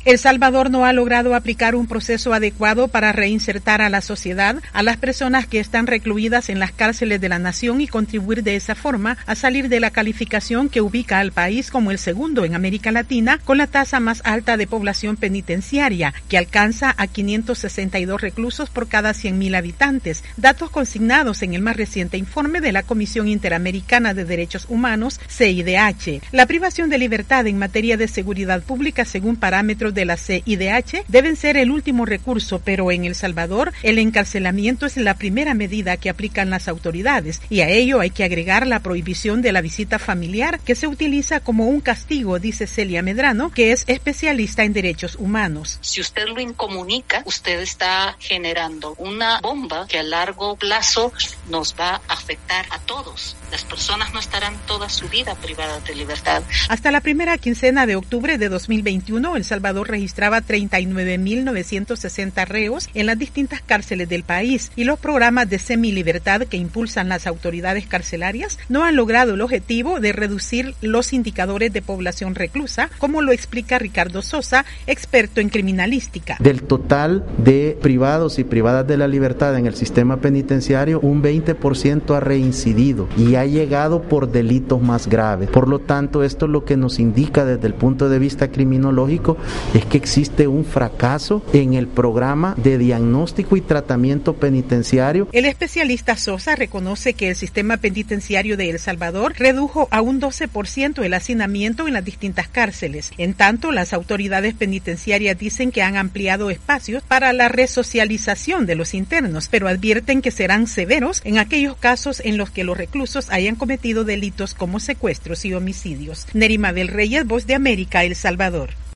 El Salvador no ha logrado aplicar un proceso adecuado para reinsertar a la sociedad a las personas que están recluidas en las cárceles de la nación y contribuir de esa forma a salir de la calificación que ubica al país como el segundo en América Latina con la tasa más alta de población penitenciaria, que alcanza a 562 reclusos por cada 100.000 habitantes, datos consignados en el más reciente informe de la Comisión Interamericana de Derechos Humanos, CIDH. La privación de libertad en materia de seguridad pública, según parámetros de la CIDH, deben ser el último recurso, pero en El Salvador el encarcelamiento es la primera medida que aplican las autoridades y a ello hay que agregar la prohibición de la visita familiar que se utiliza como un castigo, dice Celia Medrano, que es especialista en derechos humanos. Si usted lo incomunica, usted está generando una bomba que a largo plazo nos va a afectar a todos. Las personas no estarán toda su vida privadas de libertad. Hasta la primera quincena de octubre de 2021, El Salvador registraba 39.960 reos en las distintas cárceles del país y los programas de semilibertad que impulsan las autoridades carcelarias no han logrado el objetivo de reducir los indicadores de población reclusa, como lo explica Ricardo Sosa, experto en criminalística. Del total de privados y privadas de la libertad en el sistema penitenciario, un 20% ha reincidido y ha llegado por delitos más graves. Por lo tanto, esto lo que nos indica desde el punto de vista criminológico es que existe un fracaso en el programa de diagnóstico y tratamiento penitenciario. El especialista Sosa reconoce que el sistema penitenciario de El Salvador redujo a un 12% el hacinamiento en las distintas cárceles. En tanto, las autoridades penitenciarias dicen que han ampliado espacios para la resocialización de los internos, pero advierten que serán severos en aquellos casos en los que los reclusos hayan cometido delitos como secuestros y homicidios. Nerima del Reyes, Voz de América, El Salvador.